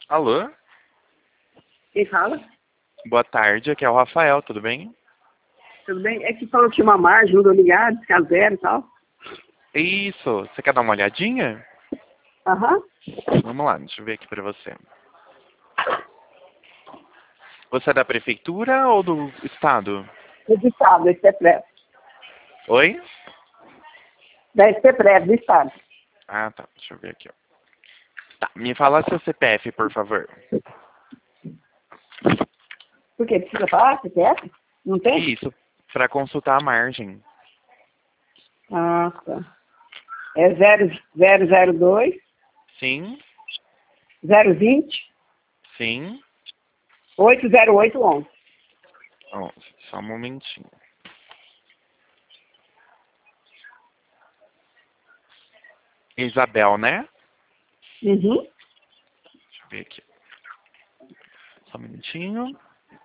Alô? Quem fala? Boa tarde, aqui é o Rafael, tudo bem? Tudo bem? É que falou que tinha uma margem, não deu ligado, ficar zero e tal. Isso, você quer dar uma olhadinha? Aham. Vamos lá, deixa eu ver aqui pra você. Você é da prefeitura ou do estado? Do estado, esse é prévio. Oi? Da SPPREV, do estado. Ah, tá, deixa eu ver aqui, ó. Tá, me fala seu CPF, por favor. Por quê? Precisa falar CPF? Não tem? Isso, pra consultar a margem. Ah, tá. É 0002 Sim, 020 sim. 80811. Ó, só um momentinho. Isabel, né? Uhum. Deixa eu ver aqui. Só um minutinho.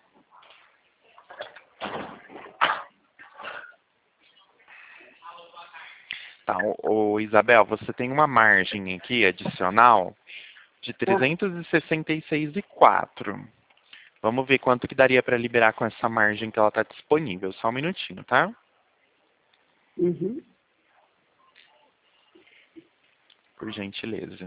Tá, Isabel, você tem uma margem aqui adicional de Ah, 366,04. Vamos ver quanto que daria para liberar com essa margem que ela está disponível. Só um minutinho, tá? uhum. Por gentileza.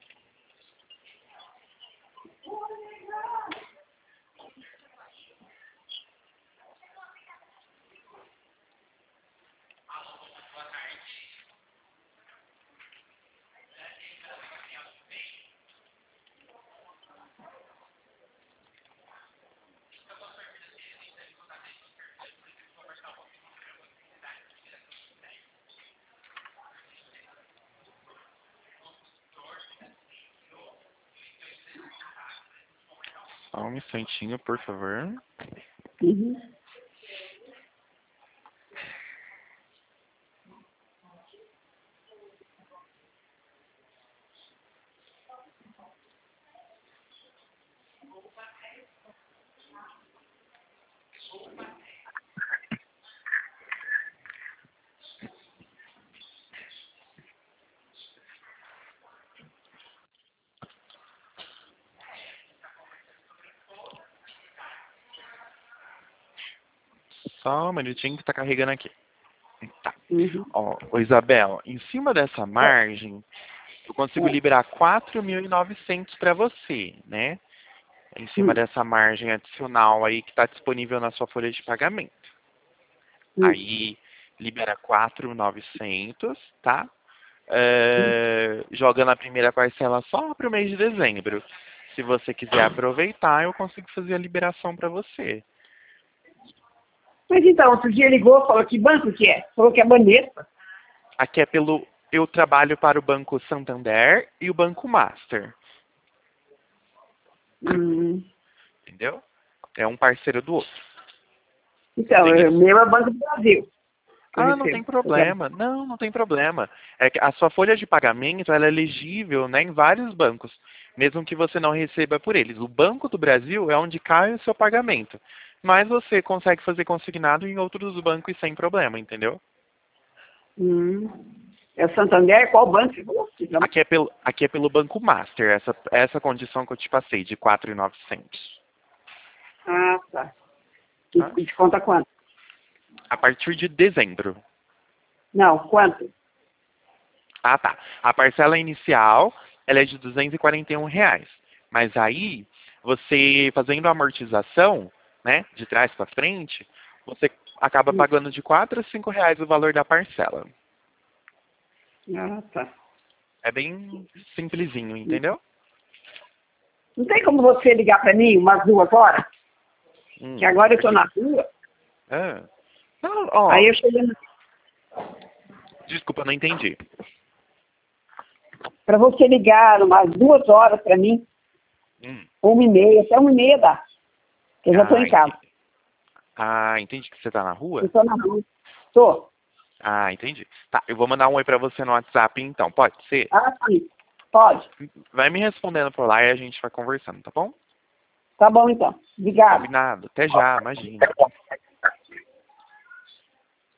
Só um instantinho, por favor. Uhum. Só um minutinho que está carregando aqui. Tá. Uhum. Ó, Isabel, em cima dessa É, margem, eu consigo é. liberar 4.900 para você, né? Em cima Hum, dessa margem adicional aí que está disponível na sua folha de pagamento. hum, Aí libera 4.900, tá? hum. Joga na primeira parcela só para o mês de dezembro. Se você quiser aproveitar, eu consigo fazer a liberação para você. Mas então, outro dia ligou, falou que banco que é? Falou que é Banespa. Aqui é pelo... Eu trabalho para o Banco Santander e o Banco Master, Hum. entendeu? É um parceiro do outro. Então, Tem o isso. meu é Banco do Brasil, que eu Ah, não tem recebo. Eu quero. problema. Não, não tem problema. É que a sua folha de pagamento ela é elegível, né, em vários bancos, mesmo que você não receba por eles. O Banco do Brasil é onde cai o seu pagamento. Mas você consegue fazer consignado em outros bancos sem problema, entendeu? Hum. É o Santander? Qual banco você falou? Aqui é pelo Banco Master, essa condição que eu te passei, de 4.900. Ah, tá. Tá? E desconta quanto? A partir de dezembro. Não, quanto? Ah, tá. A parcela inicial, ela é de R$ 241. Mas aí, você fazendo a amortização, né, de trás para frente, você acaba Hum. pagando de R$ 4 a R$ 5 o valor da parcela. Ah, tá. É bem simplesinho, entendeu? Não tem como você ligar para mim umas 2 horas? Que agora eu estou Deixa eu... na rua, Ah. Não, aí ó, eu chego desculpa, não entendi. para você ligar umas 2 horas para mim, Hum. 1h30, até 1h30 dá. Eu já estou Ah, em casa. entendi. Ah, entendi que você tá na rua? Eu estou na rua. Estou. Ah, entendi. Tá, eu vou mandar um oi pra você no WhatsApp então, pode ser? Ah, sim. Pode. Vai me respondendo por lá e a gente vai conversando, tá bom? Tá bom, então. Obrigada. Combinado. Até já, imagina.